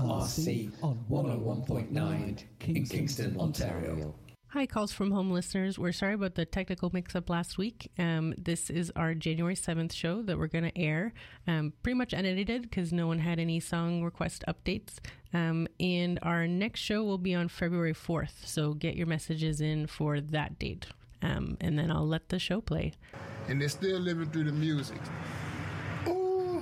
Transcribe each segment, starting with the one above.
CFRC on 101.9 in Kingston, Ontario. Hi, Calls from Home listeners. We're sorry about the technical mix-up last week. This is our January 7th show that we're going to air. Pretty much unedited because no one had any song request updates. And our next show will be on February 4th. So get your messages in for that date. And then I'll let the show play. And they're still living through the music. Ooh.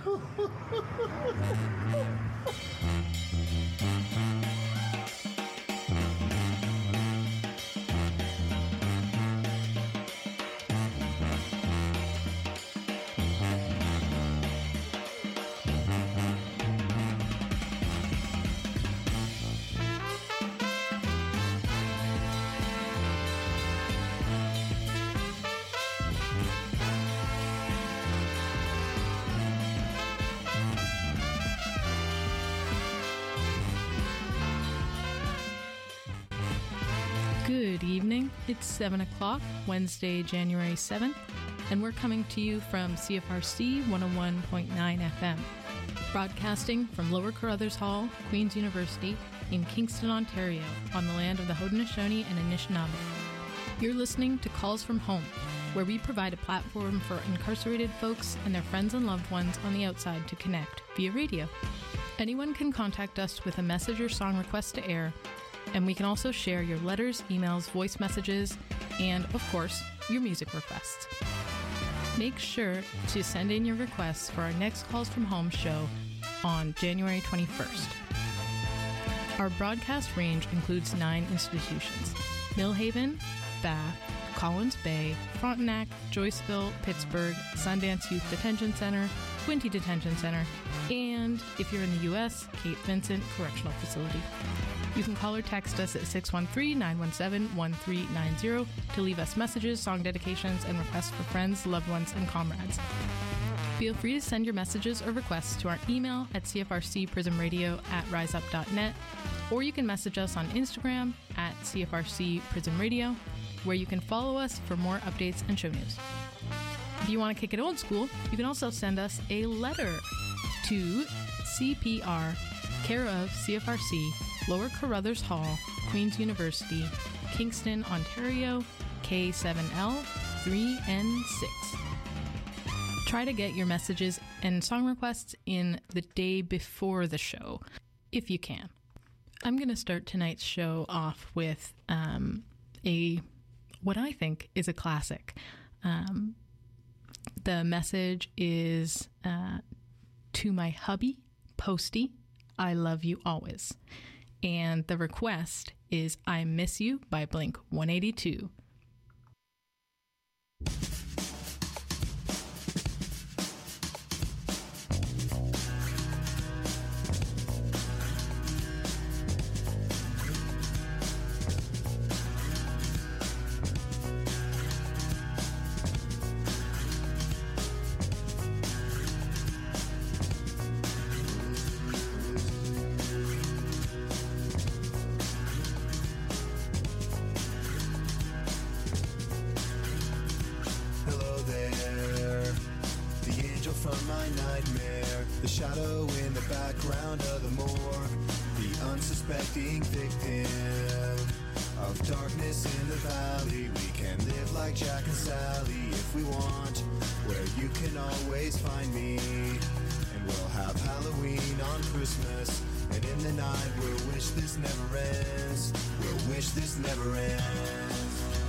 Good evening. It's 7 o'clock, Wednesday, January 7th, and we're coming to you from CFRC 101.9 FM, broadcasting from Lower Carruthers Hall, Queen's University, in Kingston, Ontario, on the land of the Haudenosaunee and Anishinaabe. You're listening to Calls from Home, where we provide a platform for incarcerated folks and their friends and loved ones on the outside to connect via radio. Anyone can contact us with a message or song request to air, and we can also share your letters, emails, voice messages, and, of course, your music requests. Make sure to send in your requests for our next Calls from Home show on January 21st. Our broadcast range includes 9 institutions: Millhaven, Bath, Collins Bay, Frontenac, Joyceville, Pittsburgh, Sundance Youth Detention Center, Quinte Detention Center, and, if you're in the U.S., Cape Vincent Correctional Facility. You can call or text us at 613-917-1390 to leave us messages, song dedications, and requests for friends, loved ones, and comrades. Feel free to send your messages or requests to our email at cfrcprismradio@riseup.net, or you can message us on Instagram at cfrcprismradio, where you can follow us for more updates and show news. If you want to kick it old school, you can also send us a letter to CPR, care of CFRC, Lower Carruthers Hall, Queen's University, Kingston, Ontario, K7L 3N6. Try to get your messages and song requests in the day before the show, if you can. I'm going to start tonight's show off with what I think is a classic. The message is to my hubby, Posty, I love you always. And the request is I Miss You by Blink-182. Unsuspecting victim of darkness in the valley. We can live like Jack and Sally if we want, where you can always find me. And we'll have Halloween on Christmas, and in the night we'll wish this never ends. We'll wish this never ends.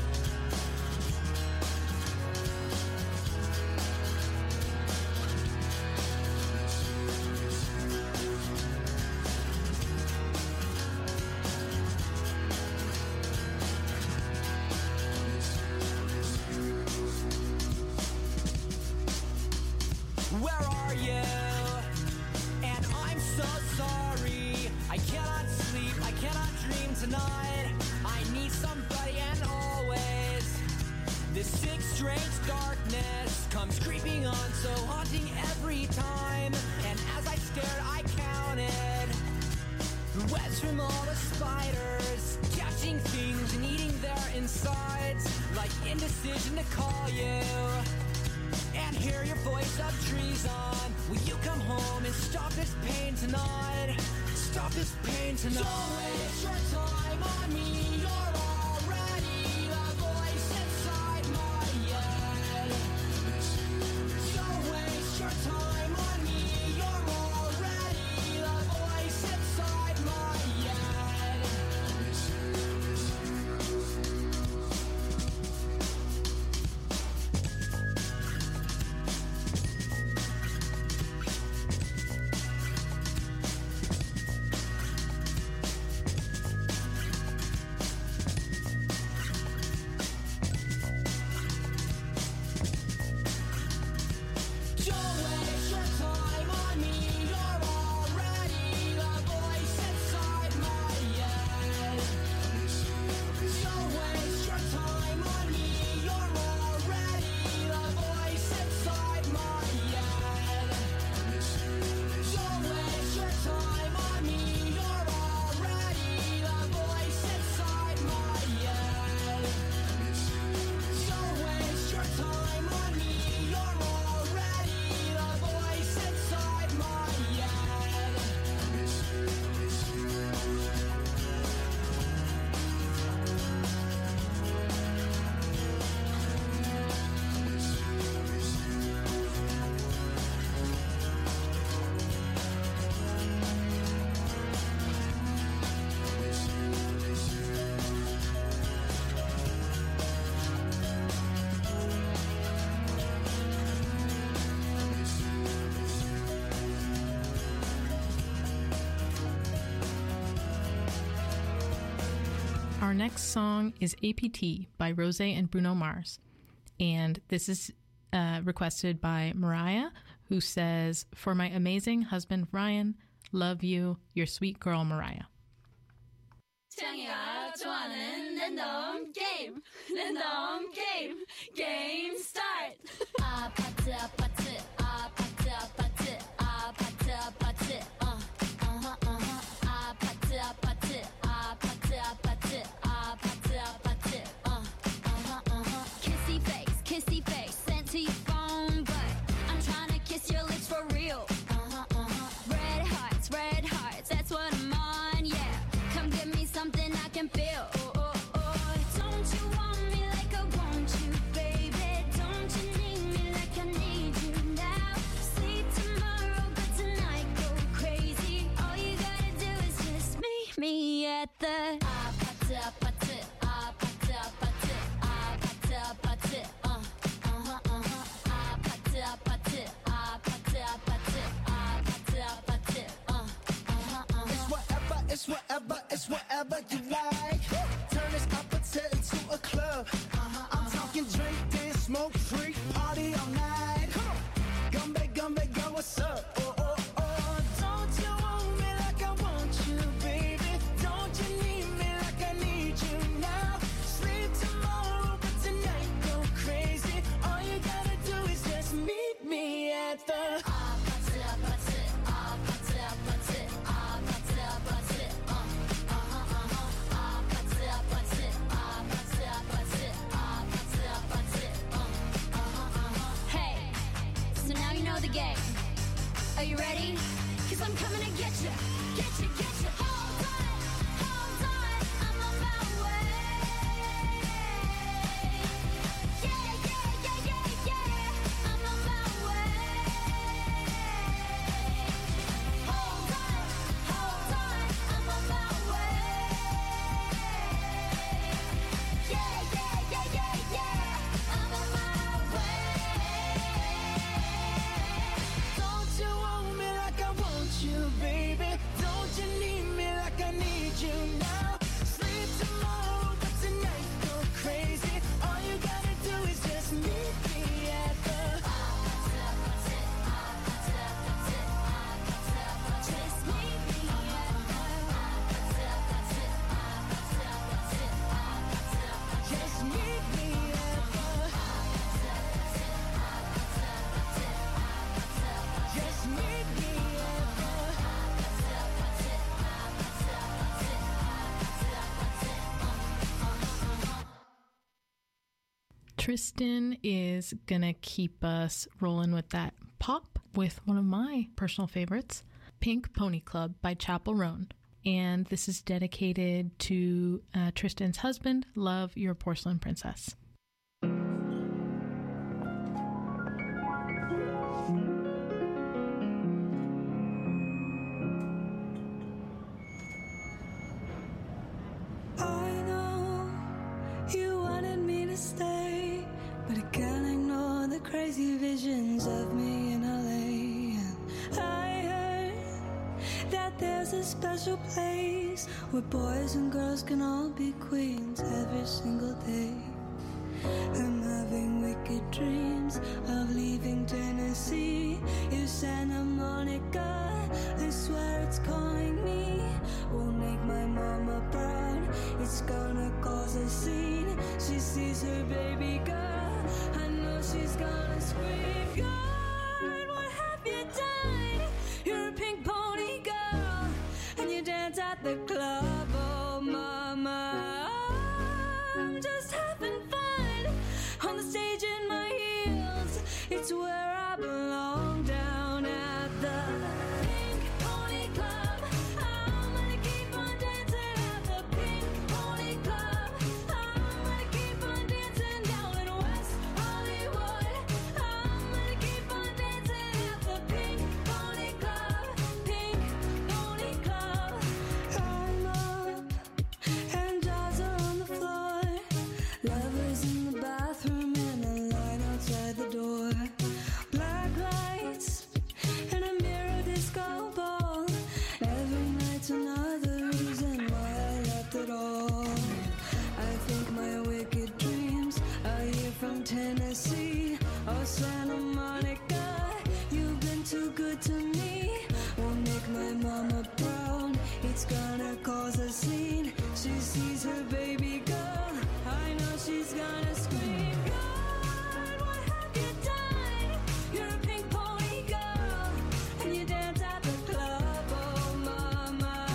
Indecision to call you and hear your voice of treason. Will you come home and stop this pain tonight? this pain tonight. Don't waste your time on me. You're already the voice inside my head. Don't waste your time on me. You're already the voice inside my head. Don't waste your time on me. You're already the voice inside my head. Don't waste your time on me. You're already the voice inside my head. Don't waste your time on me. You're already the voice inside my head. Don't waste your time on me. You're already the voice inside my head. Our next song is APT by Rose and Bruno Mars. And this is requested by Mariah, who says, "For my amazing husband Ryan, love you, your sweet girl Mariah." 창이가 좋아하는 랜덤 게임 게임 스타트. 아파트 아파트 아파트 아파트 아파트 아파트 아파트 아파트 아파트 아파트 아파트 kissy face sent to your phone, but I'm trying to kiss your lips for real. Red hearts, that's what I'm on, yeah. Come give me something I can feel. Don't you want me like I want you, baby? Don't you need me like I need you now? Sleep tomorrow, but tonight go crazy. All you gotta do is just meet me at the 아파트 아파트 아파트 아파트 아파트 아파트 아파트 아파트 아파트 아파트 It's whatever you like. Turn this appetite into a club. I'm talking drink, dance, smoke, freak, party all night. Come back, girl, what's up? Don't you want me like I want you, baby? Don't you need me like I need you now? Sleep tomorrow, but tonight go crazy. All you gotta do is just meet me at the 아파트 아파트 아파트 아파트 아파트 아파트 Hey, so now you know the game. Are you ready? 'Cause I'm coming to get you. Hold on, I'm on my way. Yeah, I'm on my way. Hold on, I'm on my way. Yeah, I'm on my way. Don't you want me like I want you, baby? Don't you need me like I need you now? Sleep tomorrow, but tonight go crazy. All you gotta do is just meet me at the Just meet me just meet me at the just meet me at the Tristan is gonna keep us rolling with that pop with one of my personal favorites, Pink Pony Club by Chapel Roan. and this is dedicated to Tristan's husband. Love, Your Porcelain Princess. I know you wanted me to stay, but I can't ignore the crazy visions of me in LA. And I heard that there's a special place where boys and girls can all be queens every single day. I'm having wicked dreams of leaving Tennessee. If Santa Monica, I swear it's calling me. Will make my mama proud. It's gonna cause a scene. She sees her baby girl. I know she's gonna scream. God, what have you done? You're a pink pony girl, and you dance at the club. Oh, mama, I'm just having fun on the stage in my heels. It's where I belong, down at the Pink Pony Club. I'm gonna keep on dancing at the Pink Pony Club. I'm gonna keep on dancing down in West Hollywood. I'm gonna keep on dancing at the Pink Pony Club. Pink Pony Club. I'm up and dolls are on the floor. Lovers in the bathroom and a line outside the door. Black lights and a mirror disco ball. Every night's another reason why I left it all. I think my wicked dreams are here from Tennessee or Santa Monica. You've been too good to me. Won't make my mama proud. It's gonna cause a scene. She sees her baby girl. I know she's gonna scream. God, what have you done? You're a pink pony girl, and you dance at the club. Oh, mama,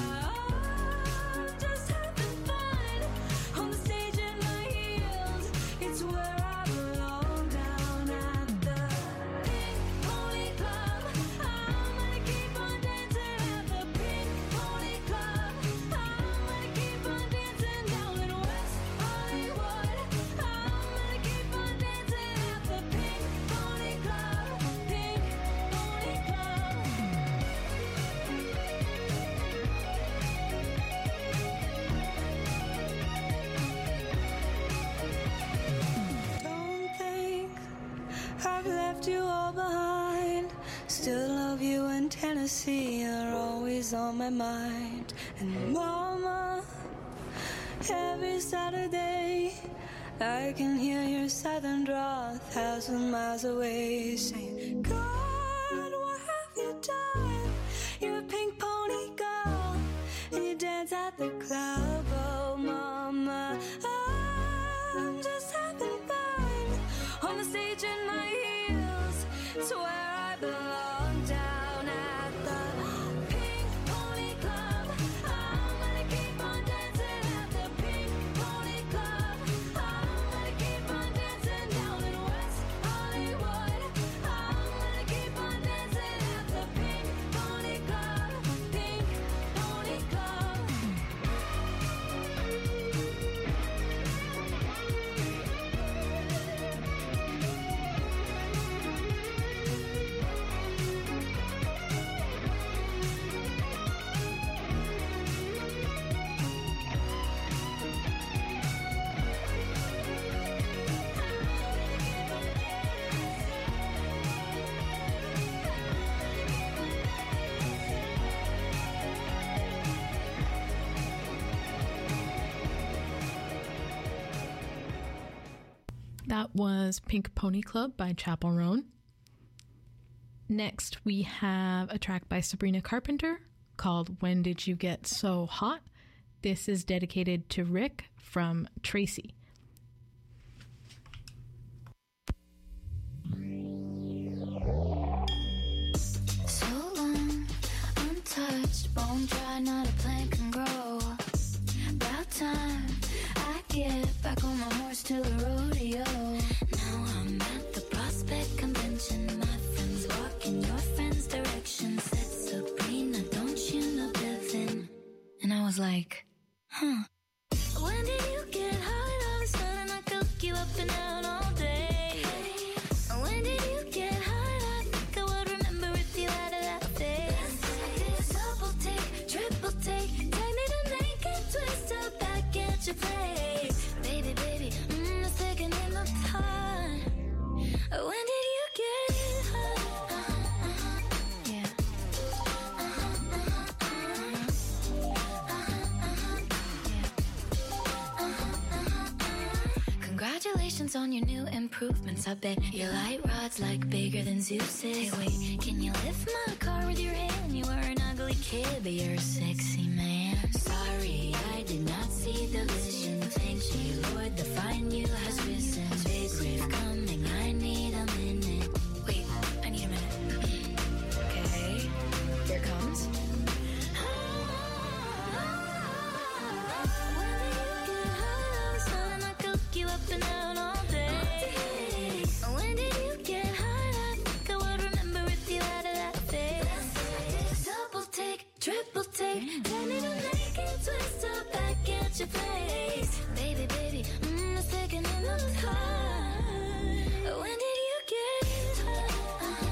I'm just having fun on the stage in my heels. It's where I belong, down at the Pink Pony Club. I'm gonna keep on dancing at the Pink Pony Club. I'm gonna keep on dancing down in West Hollywood. I'm gonna keep on dancing at the Pink Pony Club. Pink Pony Club. Don't think I've left you all behind. Still love you, and Tennessee are always on my mind. And mama, every Saturday I can hear your southern drawl 1,000 miles away, saying, God, what have you done? You're a pink pony girl, and you dance at the club. Oh, mama, I'm just having fun on the stage in my heels. It's where I belong, down at the Pink Pony Club. I'm gonna keep on dancing at the Pink Pony Club. I'm gonna keep on dancing down in West Hollywood. I'm gonna keep on dancing at the Pink Pony Club. Pink Pony Club. That was Pink Pony Club by Chapel Roan. Next, we have a track by Sabrina Carpenter called When Did You Get So Hot? This is dedicated to Rick from Tracy. So long, untouched, bone dry, not a plant can grow. About time I get back on my horse to the rodeo. Now I'm at the Prospect Convention. My friends walk in your friend's direction. Said Sabrina, don't you know Devin? was like, huh. When did you get high all of a sudden? I could look you up and down all day. When did you get high? I think I would remember if you had a that face. Double take, triple take, take me to naked, twist up back at your place. Baby, baby, the second in the time. When did you get high? Yeah. Congratulations on your new improvements. I bet your light rod's like bigger than Zeus's. Hey, wait, can you lift my car with your hand? You were an ugly kid, but you're a sexy man. Sorry, I did not see the vision. Thank you, Lord, the fine you has risen. Big wave coming, I need a minute. Wait, I need a minute. Okay, here it comes. You up and down all day. When did you get high? I think I would remember if you had a that face. Double take, triple take, tell me to make it twist up back at your place. Baby, baby, the second in the time. When did you get high?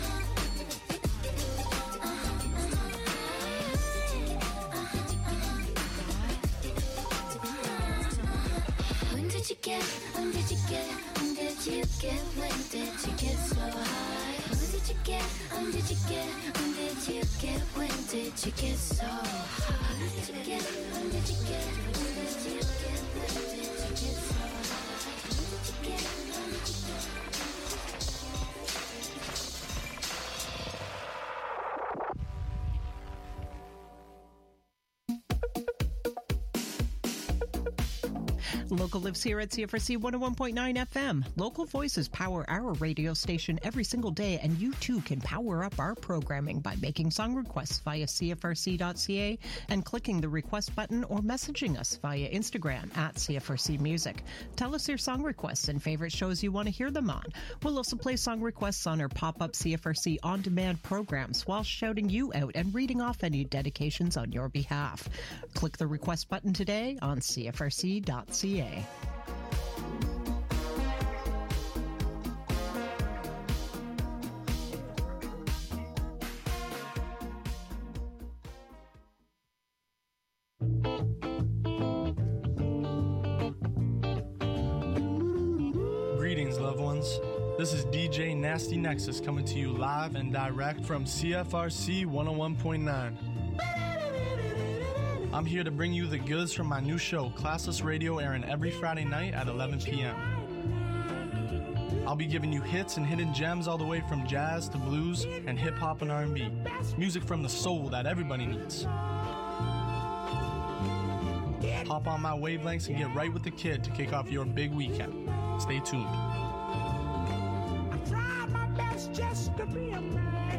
When did you get, when did you get, when did you get, when did you get so high? When did you get, when did you get, when did you get, when did you get so high? When did you get, when did you get, when did you get, when did you get so high? When did you get, when did you get? Local lives here at CFRC 101.9 FM. Local voices power our radio station every single day, and you too can power up our programming by making song requests via CFRC.ca and clicking the request button or messaging us via Instagram at CFRC Music. Tell us your song requests and favorite shows you want to hear them on. We'll also play song requests on our pop-up CFRC on-demand programs while shouting you out and reading off any dedications on your behalf. Click the request button today on CFRC.ca. Greetings, loved ones. This is DJ Nasty Nexus coming to you live and direct from CFRC 101.9. I'm here to bring you the goods from my new show, Classless Radio, airing every Friday night at 11 p.m. I'll be giving you hits and hidden gems all the way from jazz to blues and hip-hop and R&B. Music from the soul that everybody needs. Hop on my wavelengths and get right with the kid to kick off your big weekend. Stay tuned. I tried my best just to be a man.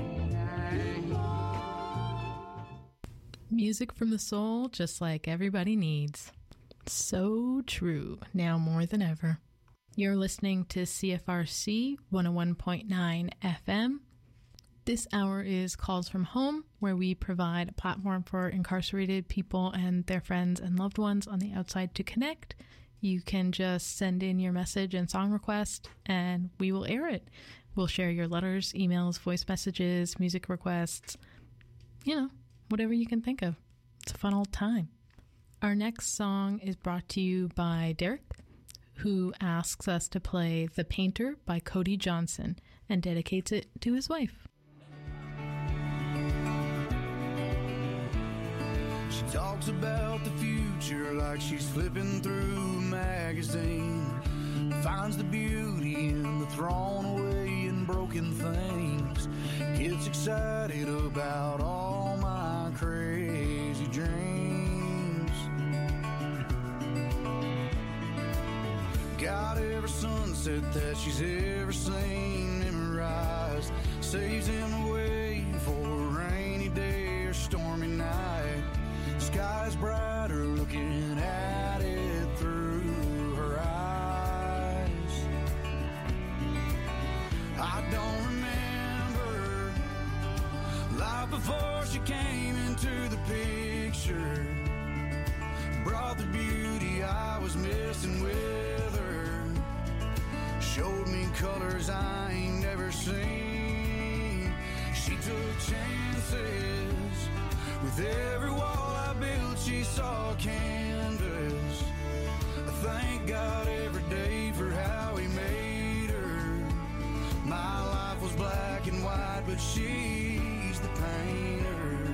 Music from the soul, just like everybody needs. So true, now more than ever. You're listening to CFRC 101.9 FM. This hour is Calls from Home, where we provide a platform for incarcerated people and their friends and loved ones on the outside to connect. You can just send in your message and song request, and we will air it. We'll share your letters, emails, voice messages, music requests, whatever you can think of. It's a fun old time. Our next song is brought to you by Derek, who asks us to play The Painter by Cody Johnson and dedicates it to his wife. She talks about the future like she's flipping through a magazine. Finds the beauty in the thrown away and broken things. Gets excited about all my crazy dreams. Got every sunset that she's ever seen memorized. Saves him away for a rainy day or stormy night. Sky's brighter looking at it through her eyes. I don't remember life before she came into the picture. messing with her. Showed me colors I ain't never seen. She took chances. With every wall I built, she saw canvas. I thank God every day for how he made her. My life was black and white, but she's the painter.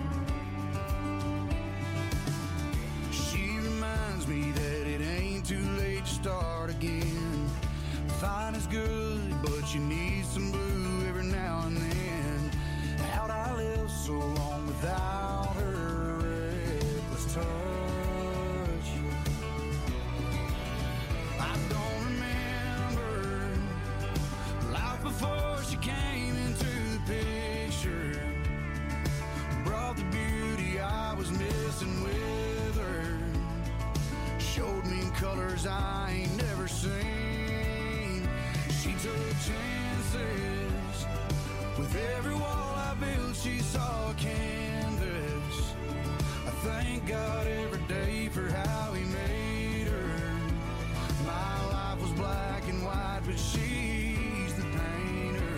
She reminds me that it ain't too late to start again. Fine is good, but you need some blue every now and then. How'd I live so long without her reckless touch? I don't remember life before she came into the picture. Brought the beauty I was missing with her. Showed me colors I ain't never seen. She took chances. With every wall I built, she saw a canvas. I thank God every day for how he made her. My life was black and white, but she's the painter.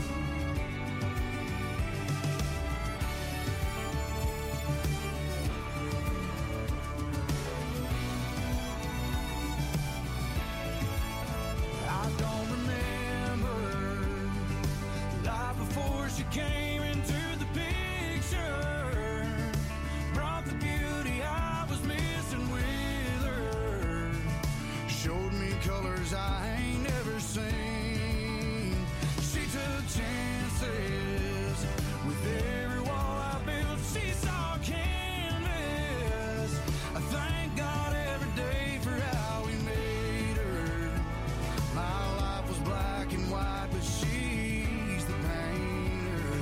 I don't remember life before she came into the picture. Brought the beauty I was missing with her. Showed me colors I ain't never seen. She took chances. With every wall I built, she saw canvas. I thank God every day for how he made her. My life was black and white, but she's the painter.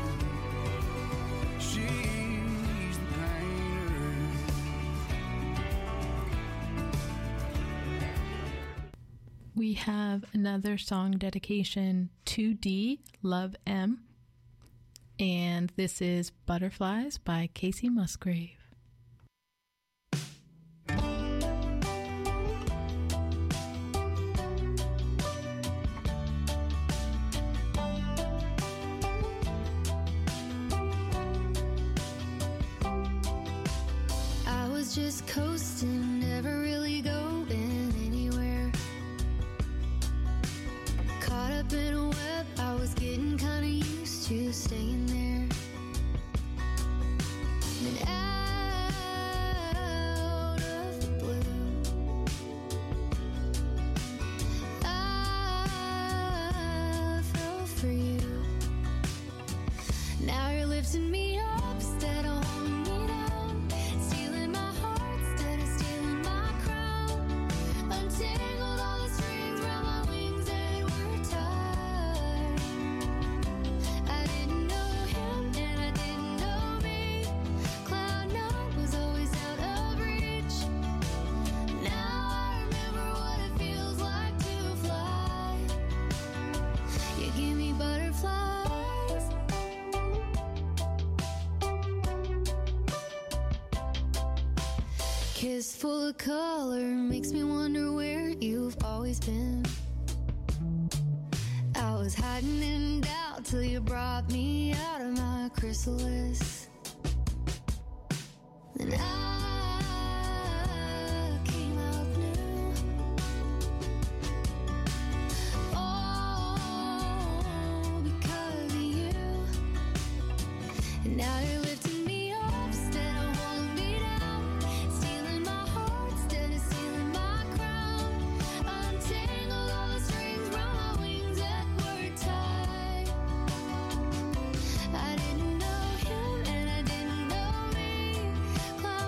She's the painter. We have another song dedication to D, Love M, and this is Butterflies by Casey Musgrave. I was just coasting, never really going anywhere. Caught up in a web, I was getting kinda used to staying there. And out of the blue, I fell for you. Now you're lifting me up instead of holding me down, stealing my heart instead of stealing my crown. Untangled all the strings around my wings that were tied. I didn't know him and I didn't know me. Cloud nine was always out of reach. Now I remember what it feels like to fly. You give me butterflies. Kiss full of color makes me wonder where you've always been. I was hiding in doubt till you brought me out of my chrysalis. Then I came out new. All because of you. And now you're lifting me up instead of holding me down, stealing my heart instead of stealing my crown. Untangled all the strings from my wings that were tied. I didn't know him and I didn't know me. Cloud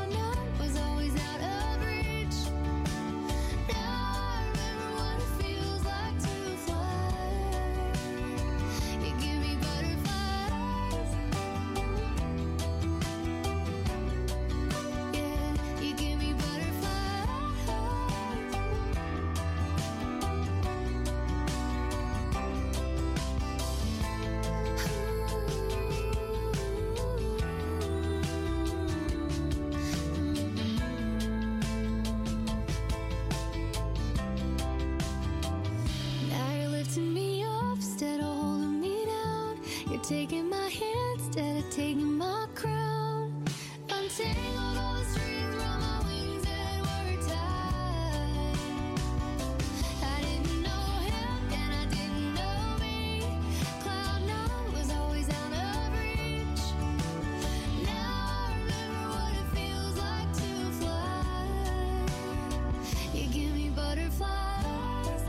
taking my crown. Untangled all the strings around my wings that were tied. I didn't know him and I didn't know me. Cloud nine was always out of reach. Now I remember what it feels like to fly. You give me butterflies.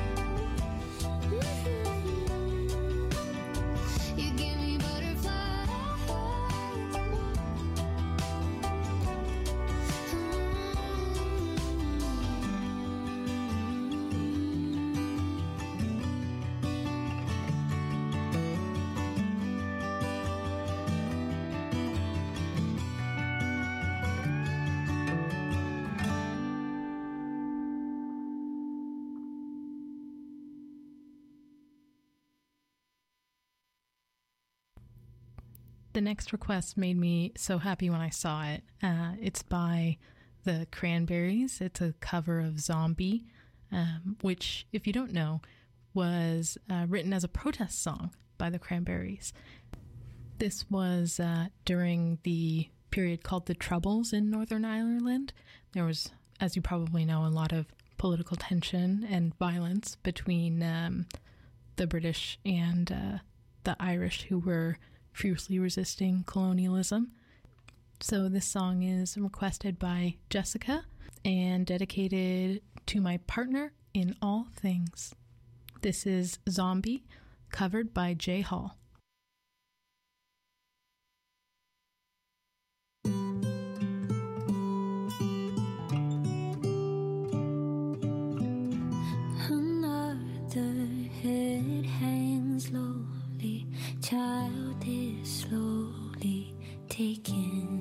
You give me butterflies. The next request made me so happy when I saw it. It's by the Cranberries. It's a cover of Zombie, which, if you don't know, was written as a protest song by the Cranberries. This was during the period called the Troubles in Northern Ireland. There was, as you probably know, a lot of political tension and violence between the British and the Irish, who were fiercely resisting colonialism. So this song is requested by Jessica and dedicated to my partner in all things. This is Zombie, covered by Jay Hall. Another head hangs lowly, child is slowly taken,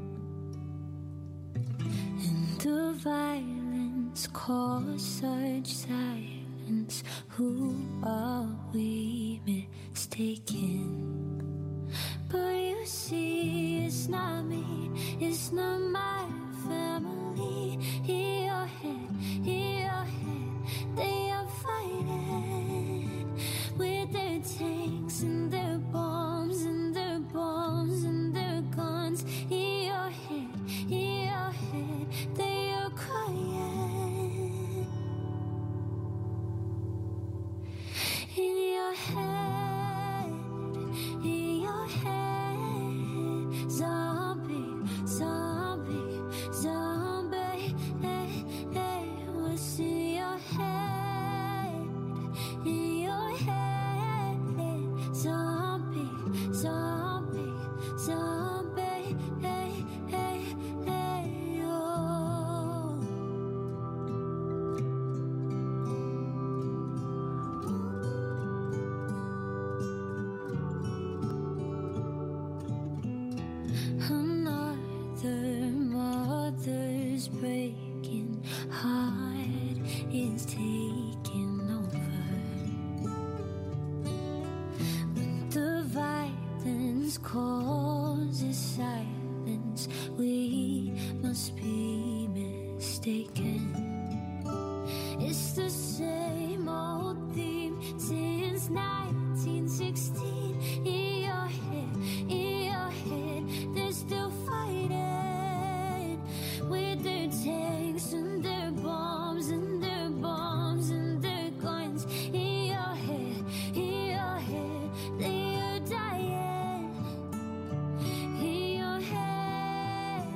and the violence caused such silence. Who are we mistaken? But you see, it's not me, it's not my family. Hear your head, they are fighting with their tanks and their bombs and their bombs and their guns. Hear your head, they are crying. In your head, zombie, zombie, zombie. Hey, hey, what's in your head? In your head, zombie, zombie, zombie. Hey, hey, hey, oh. Another mother's breaking heart is taking over. When the violence causes silence, we must be mistaken. It's the same old theme since 1916. In your head, they're still fighting with their tanks and their bombs and their bombs and their guns. In your head, they are dying. In your head,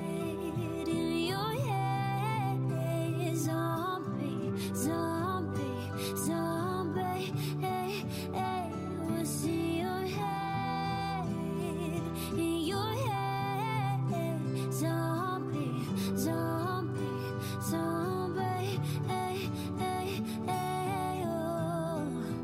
zombie, zombie, zombie. Hey, hey, what's in your head? In your head, zombie, zombie, zombie. Hey, hey, hey, oh.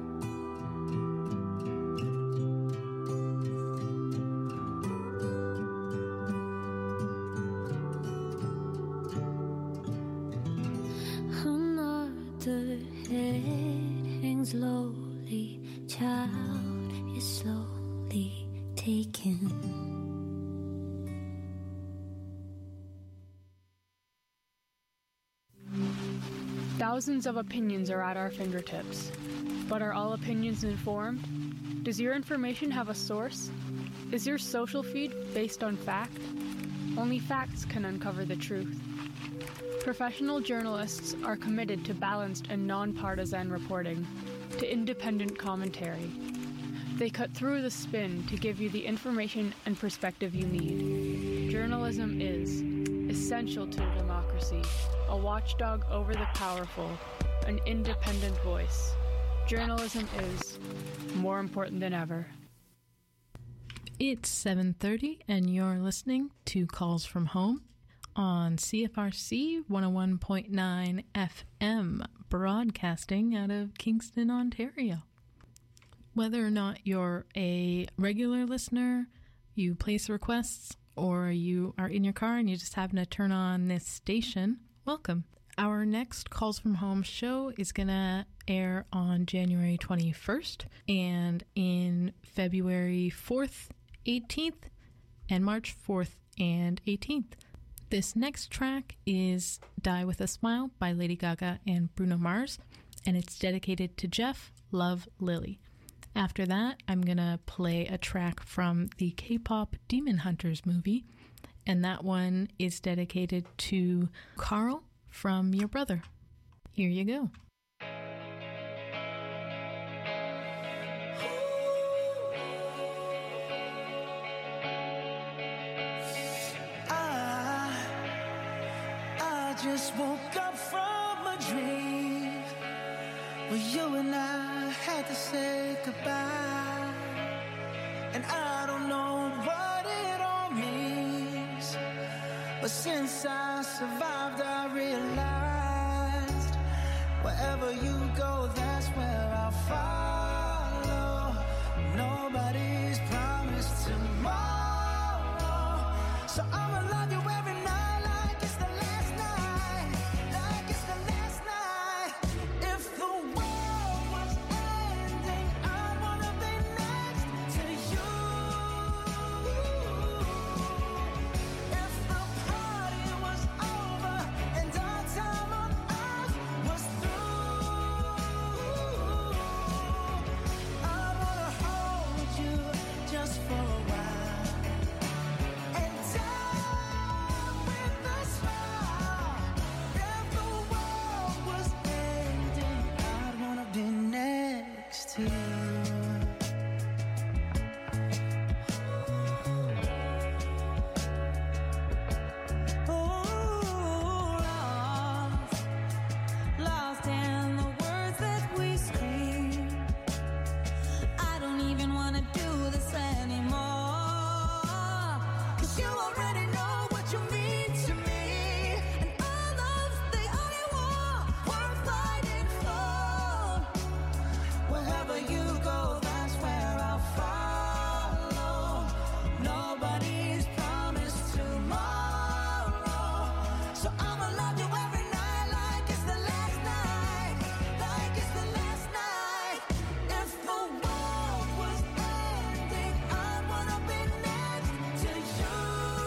Another head hangs lowly, child is slowly taken. Thousands of opinions are at our fingertips. But are all opinions informed? Does your information have a source? Is your social feed based on fact? Only facts can uncover the truth. Professional journalists are committed to balanced and nonpartisan reporting, to independent commentary. They cut through the spin to give you the information and perspective you need. Journalism is essential to a democracy, a watchdog over the powerful, an independent voice. Journalism is more important than ever. It's 7:30 and you're listening to Calls from Home on CFRC 101.9 FM, broadcasting out of Kingston, Ontario. Whether or not you're a regular listener, you place requests, or you are in your car and you just happen to turn on this station, welcome. Our next Calls from Home show is going to air on January 21st and in February 4th, 18th, and March 4th and 18th. This next track is Die With A Smile by Lady Gaga and Bruno Mars, and it's dedicated to Jeff, Love, Lily. After that, I'm going to play a track from the K-pop Demon Hunters movie, and that one is dedicated to Carl from Your Brother. Here you go. I just woke up from a dream where you and I had to say goodbye, and I don't know what it all means, but since I survived I realized wherever you go, that's where I'll follow. Nobody's promised tomorrow, so I'ma love you every night like it's the last night, like it's the last night. If the world was ending, I wanna be next to you. If the party was over and our time on earth was through, I wanna hold you just for a while and die with a smile. If the world was ending, I'd wanna be next to you. Lost in the words that we scream. I don't even wanna do this anymore, 'cause you already know what you mean to me, and our love's the only war worth fighting for. Wherever you go, that's where I'll follow. Nobody's promised tomorrow, so I'ma love you every night like it's the last night, like it's the last night. If the world was ending, I wanna be next to you.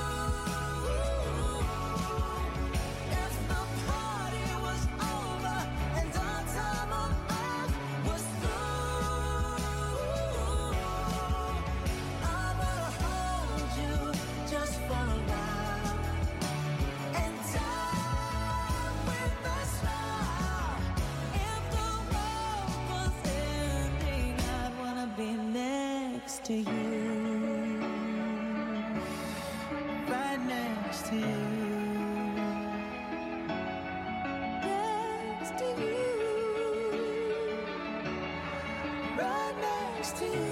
If the party was over and our time on earth was through, I wanna hold you just for a while and die with a smile. If the world was ending, I'd wanna be next to you, right next to you, next to you, right next to you.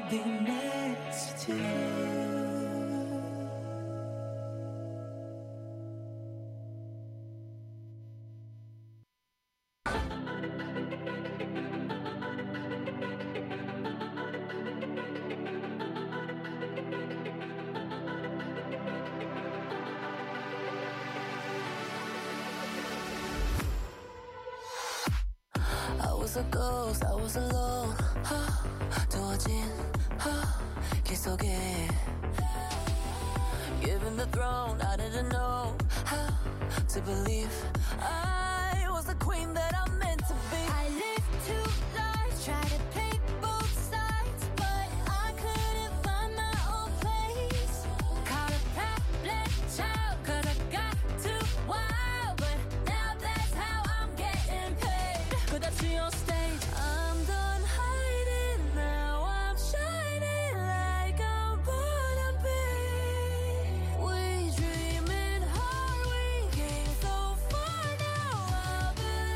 be next to you. I was a ghost, I was alone. 두어진 길 속에 given the throne, I didn't know how to believe I was the queen that I'm meant to be. I lived two lives, tried to play both sides, but I couldn't find my own place. Caught a problem child, 'cause I got too wild, but now that's how I'm getting paid. 끝없이 on stage, I'm done hiding. Now I'm shining like I'm born to be. We dreaming hard, we came so far. Now I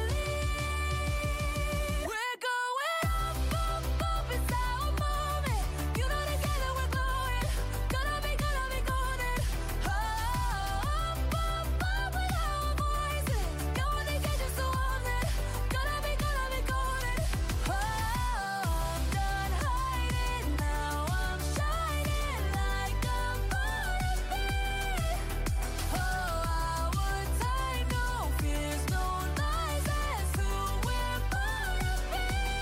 believe we're going up, up, up. It's our moment. You know together we're going. Gonna be golden. Up, up, up with our voices. Going to get you so on it. Gonna be golden. Oh, I'm done hiding. Now I'm shining like I'm born to be. Oh, our time, no fears, no lies. That's who we're born to be.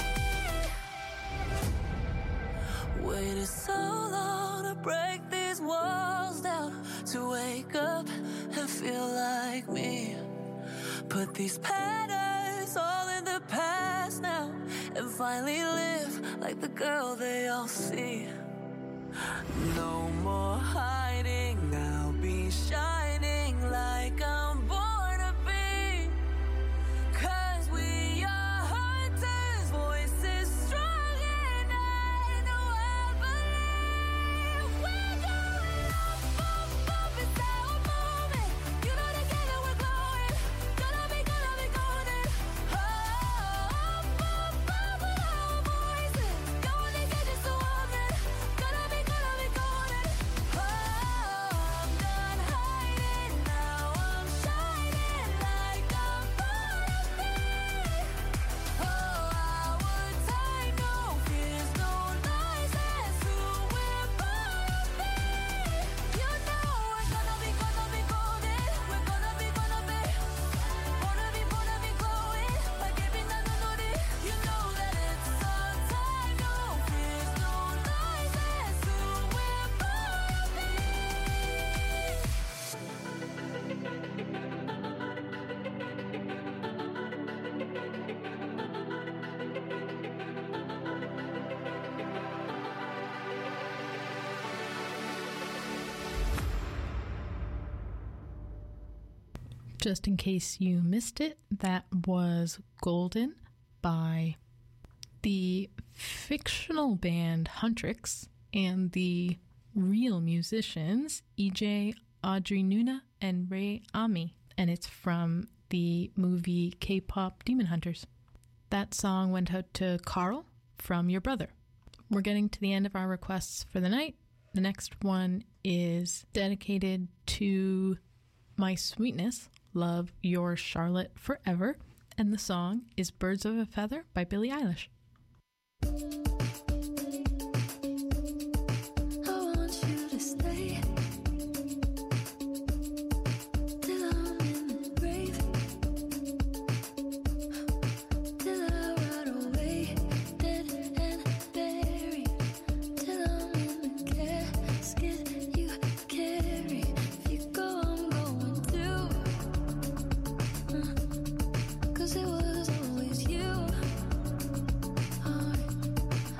Waited so long to break these walls down, to wake up and feel like me. Put these patterns all in the past now, and finally live like the girl they all see. No more hiding, I'll be shining like I'm born to be. 'Cause we are hunters, voices strong, and I know I believe we're going up, up, up. It's our moment. You know together we're glowing. Gonna be golden. Oh, up, up, up with our voices. Going to get you so on it. Gonna be golden. Oh, I'm done hiding. Now I'm shining like I'm born to be. Oh, our time, no fears, no lies. That's who we're born to be. You know we're gonna be golden. We're gonna be glowing like every night on it. You know that it's our time, no fears, no lies. That's who we're born to be. Just in case you missed it, that was Golden by the fictional band Huntrix and the real musicians EJ, Audrey Nuna, and Ray Ami. And it's from the movie K-pop Demon Hunters. That song went out to Carl from Your Brother. We're getting to the end of our requests for the night. The next one is dedicated to My Sweetness, Love Your Charlotte Forever, and the song is Birds of a Feather by Billie Eilish. I want you to stay till I'm in the grave, till I rot away, dead and buried, till I'm in the casket you carry. If you go, I'm going too, 'cause it was always you.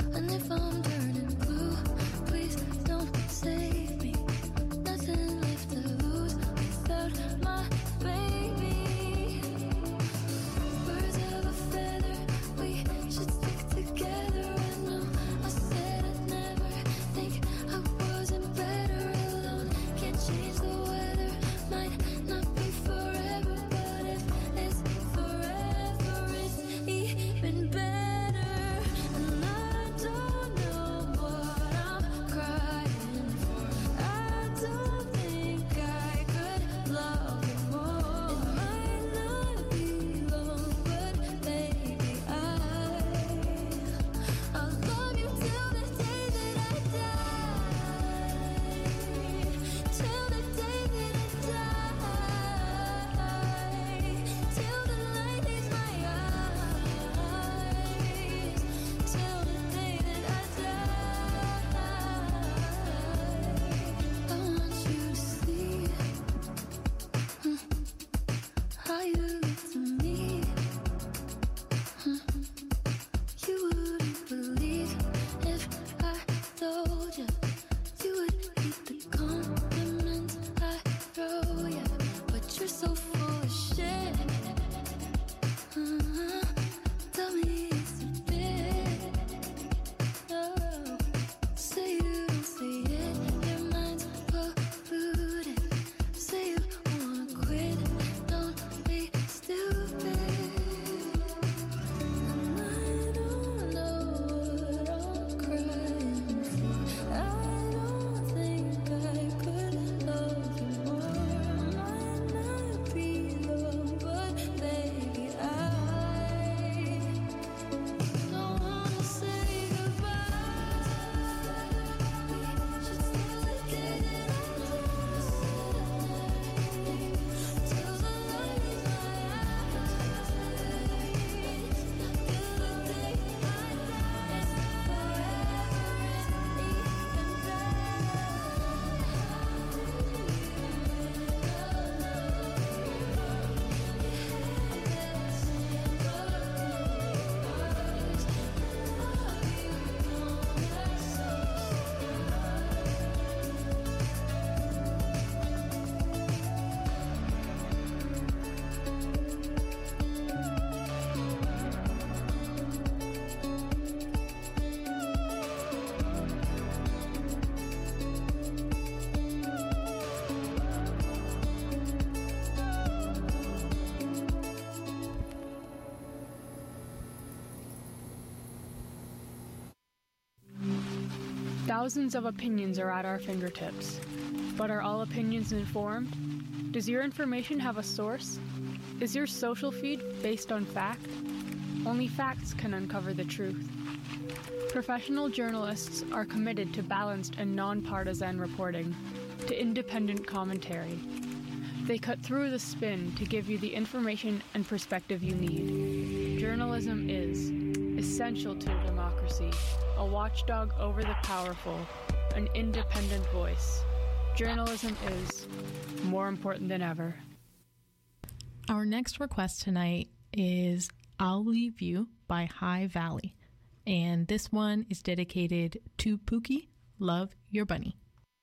Thousands of opinions are at our fingertips. But are all opinions informed? Does your information have a source? Is your social feed based on fact? Only facts can uncover the truth. Professional journalists are committed to balanced and nonpartisan reporting, to independent commentary. They cut through the spin to give you the information and perspective you need. Journalism is essential to democracy, a watchdog over the powerful, an independent voice. Journalism is more important than ever. Our next request tonight is I'll Leave You by High Valley. And this one is dedicated to Pookie. Love your bunny.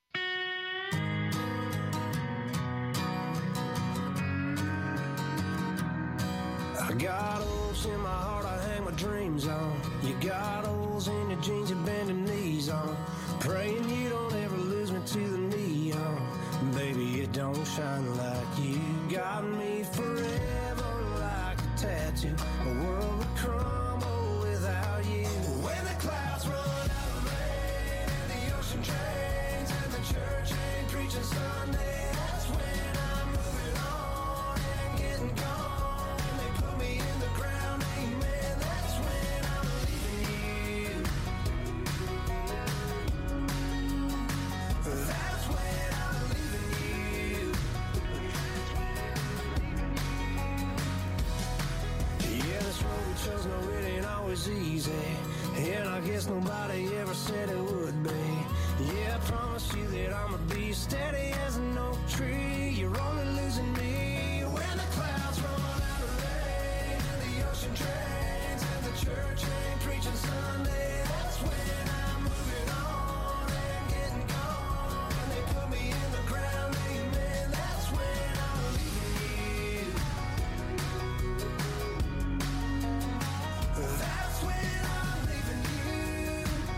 I got holes in my heart I hang my dreams on. You got holes in your jeans you bend your knees on. Praying you don't ever lose me to the neon. Baby, it don't shine like you. Got me forever like a tattoo. A world would crumble without you. When the clouds run out of rain and the ocean drains and the church ain't preaching Sunday, that's when I'm moving on and getting gone. And they put me in the ground, amen. That's when I'm leaving you. That's when I'm leaving you. Yeah, this road we chose, no, it ain't always easy. And I guess nobody ever said it would be. Yeah, I promise you that I'ma be steady as an oak tree. You're only losing me when the clouds run out of rain and the ocean drains and the church ain't preaching Sunday. That's when I'm moving on and getting gone. And they put me in the ground, amen. That's when I'm leaving you. That's when I'm leaving you.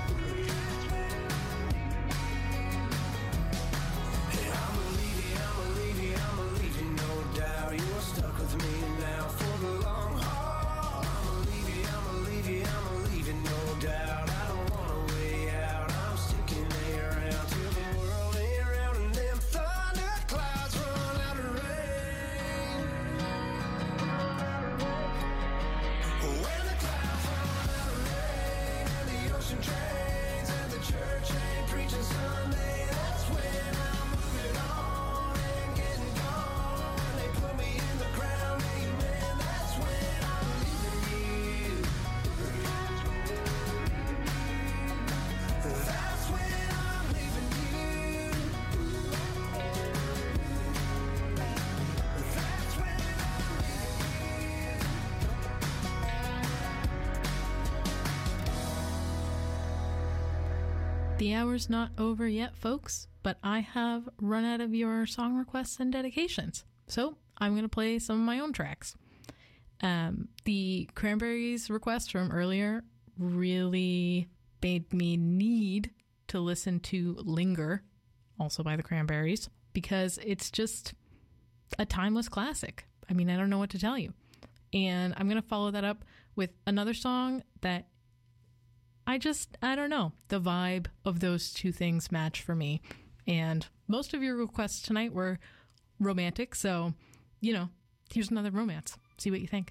Hey, I'ma leave you, no doubt. You're stuck with me now for the long haul. I'ma leave you, no doubt. I don't wanna way out. I'm sticking around till the world ain't around and them thunder clouds run out of rain. When the clouds run out of rain and the ocean drains and the church ain't preaching Sunday, that's when I'm moving on and getting gone. And they put me in the ground, amen. That's when I'm leaving you. That's when I'm leaving you. That's when I'm leaving you. The hour's not over yet, folks, but I have run out of your song requests and dedications. So I'm going to play some of my own tracks. The Cranberries request from earlier really made me need to listen to Linger, also by the Cranberries, because it's just a timeless classic. I mean, I don't know what to tell you. And I'm going to follow that up with another song that I don't know. The vibe of those two things match for me. And most of your requests tonight were romantic. So, here's another romance. See what you think.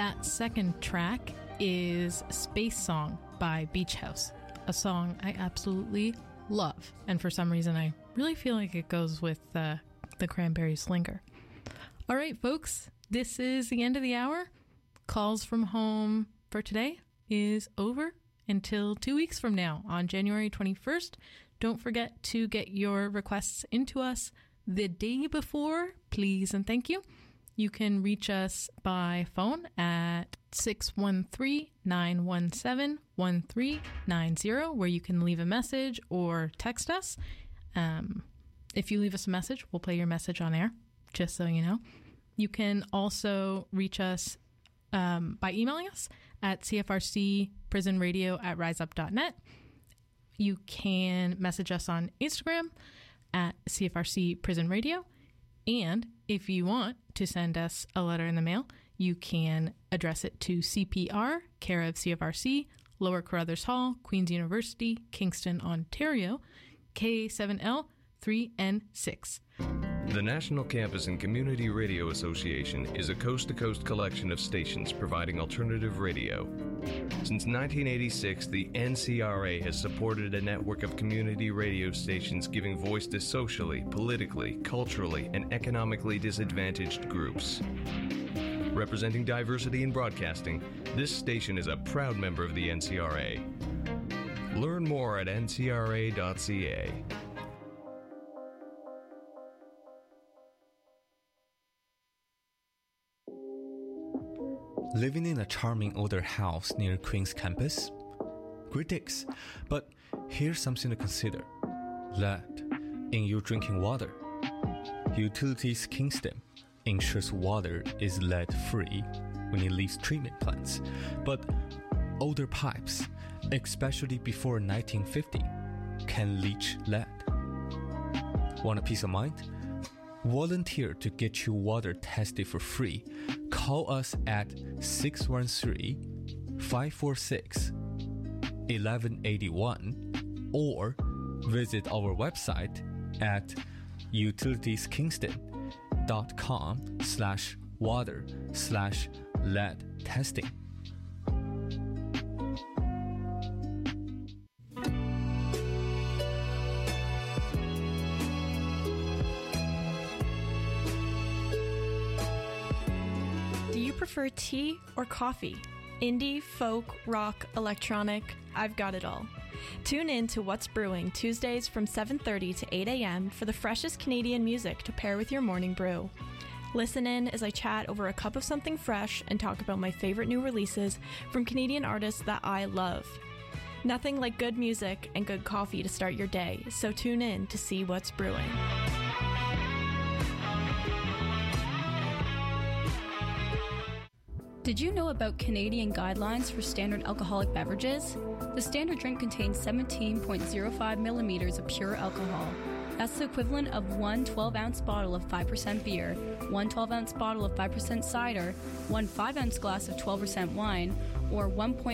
That second track is Space Song by Beach House, a song I absolutely love. And for some reason, I really feel like it goes with the Cranberries' Linger. All right, folks, this is the end of the hour. Calls from Home for today is over until 2 weeks from now on January 21st. Don't forget to get your requests into us the day before, please and thank you. You can reach us by phone at 613-917-1390, where you can leave a message or text us. If you leave us a message, we'll play your message on air, just so you know. You can also reach us by emailing us at cfrcprisonradio@riseup.net. You can message us on Instagram at CFRC Prison Radio. And if you want to send us a letter in the mail, you can address it to CPR, care of CFRC, Lower Carruthers Hall, Queen's University, Kingston, Ontario, K7L3N6. The National Campus and Community Radio Association is a coast-to-coast collection of stations providing alternative radio. Since 1986, the NCRA has supported a network of community radio stations giving voice to socially, politically, culturally, and economically disadvantaged groups. Representing diversity in broadcasting, this station is a proud member of the NCRA. Learn more at ncra.ca. Living in a charming older house near Queen's campus? Great digs, but here's something to consider. Lead in your drinking water. Utilities Kingston ensures water is lead-free when it leaves treatment plants, but older pipes, especially before 1950, can leach lead. Want a peace of mind? Volunteer to get your water tested for free. Call us at 613-546-1181 or visit our website at utilitieskingston.com/water/lead testing. Prefer tea or coffee? Indie, folk, rock, electronic, I've got it all. Tune in to What's Brewing Tuesdays from 7:30 to 8 a.m. for the freshest Canadian music to pair with your morning brew. Listen in as I chat over a cup of something fresh and talk about my favorite new releases from Canadian artists that I love. Nothing like good music and good coffee to start your day, so tune in to see what's brewing. Did you know about Canadian guidelines for standard alcoholic beverages? The standard drink contains 17.05 millimeters of pure alcohol. That's the equivalent of one 12-ounce bottle of 5% beer, one 12-ounce bottle of 5% cider, one 5-ounce glass of 12% wine, or 1.